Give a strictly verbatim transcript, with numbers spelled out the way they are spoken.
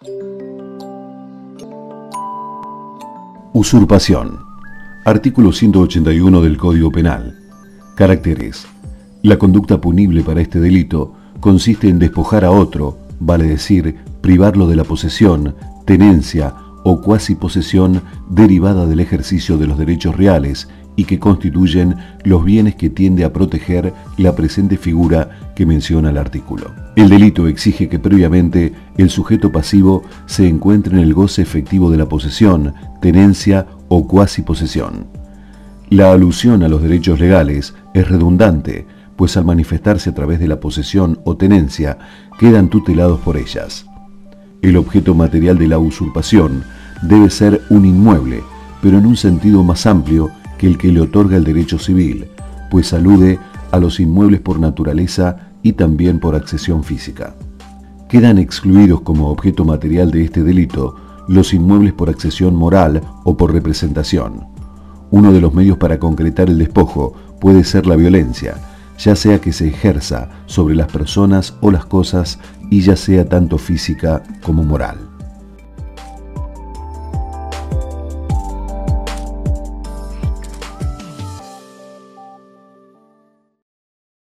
Usurpación. Artículo ciento ochenta y uno del Código Penal. Caracteres. La conducta punible para este delito consiste en despojar a otro, vale decir, privarlo de la posesión, tenencia o cuasi posesión derivada del ejercicio de los derechos reales y que constituyen los bienes que tiende a proteger la presente figura que menciona el artículo. El delito exige que previamente el sujeto pasivo se encuentre en el goce efectivo de la posesión, tenencia o cuasi posesión. La alusión a los derechos legales es redundante, pues al manifestarse a través de la posesión o tenencia, quedan tutelados por ellas. El objeto material de la usurpación debe ser un inmueble, pero en un sentido más amplio que el que le otorga el derecho civil, pues alude a los inmuebles por naturaleza y también por accesión física. Quedan excluidos como objeto material de este delito los inmuebles por accesión moral o por representación. Uno de los medios para concretar el despojo puede ser la violencia, ya sea que se ejerza sobre las personas o las cosas y ya sea tanto física como moral.